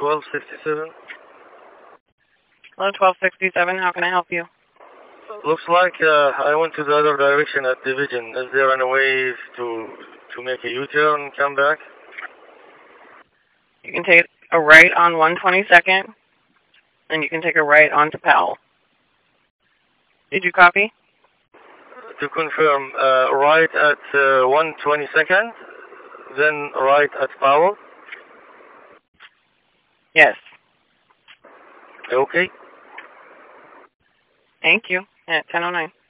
1267. Hello, 1267. How can I help you? Looks like I went to the other direction at Division. Is there any way to make a U-turn and come back? You can take a right on 122nd, and you can take a right onto Powell. Did you copy? To confirm, right at 122nd, then right at Powell. Yes. Okay. Thank you. At 10:09.